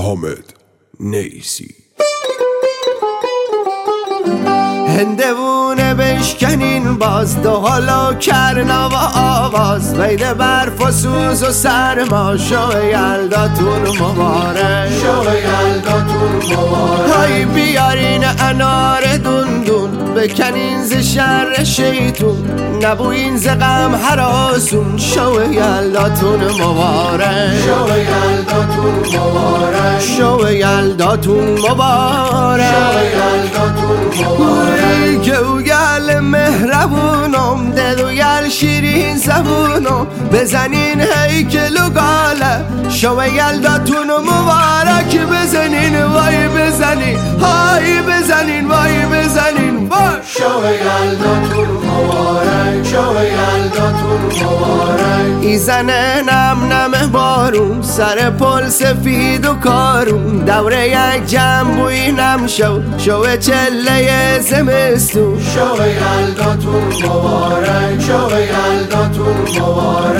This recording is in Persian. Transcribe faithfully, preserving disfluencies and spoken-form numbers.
حامد نیسی. هندوونه بشکنین باز دو حالا کرنا و آواز بین برف و سوز و سرما شو یلداتون مبارک، شو یلداتون مبارک. های بیارین انار دون دون بکنین ز شر شیطون نبوین ز غم هراسون شو یلداتون مبارک، شو یلداتون مبارک. شو یلداتون مبارک، شو یلداتون مبارک. گوگل مهربونم دلوگل شیرین زبونم بزنین هیکل و گاله شو یلداتون مبارک بزنین وای بزنین های بزنین وای بزنین وای شو یلداتون مبارک، شو یلداتون مبارک. ایزنه نم نم بارون سر پل سفید و کارون دوره یک جمع بوی نم شو شو چله زمستون شو یلداتون مبارک، شو یلداتون مبارک.